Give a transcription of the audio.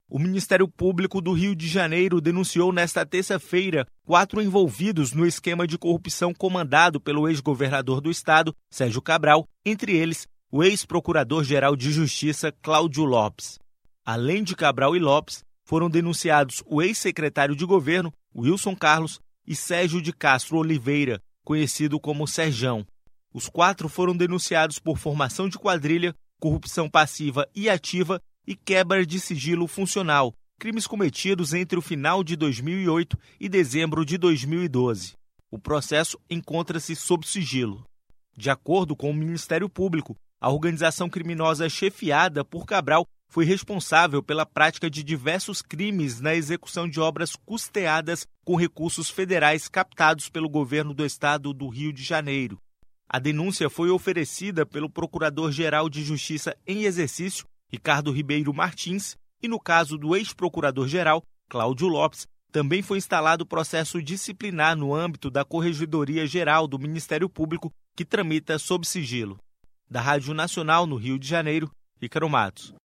O Ministério Público do Rio de Janeiro denunciou nesta terça-feira 4 envolvidos no esquema de corrupção comandado pelo ex-governador do estado, Sérgio Cabral, entre eles o ex-procurador-geral de Justiça, Cláudio Lopes. Além de Cabral e Lopes, foram denunciados o ex-secretário de governo, Wilson Carlos, e Sérgio de Castro Oliveira, conhecido como Serjão. Os 4 foram denunciados por formação de quadrilha, corrupção passiva e ativa e quebra de sigilo funcional, crimes cometidos entre o final de 2008 e dezembro de 2012. O processo encontra-se sob sigilo. De acordo com o Ministério Público, a organização criminosa chefiada por Cabral foi responsável pela prática de diversos crimes na execução de obras custeadas com recursos federais captados pelo governo do estado do Rio de Janeiro. A denúncia foi oferecida pelo Procurador-Geral de Justiça em exercício, Ricardo Ribeiro Martins, e no caso do ex-procurador-geral, Cláudio Lopes, também foi instalado processo disciplinar no âmbito da Corregedoria-Geral do Ministério Público, que tramita sob sigilo. Da Rádio Nacional no Rio de Janeiro, Ícaro Matos.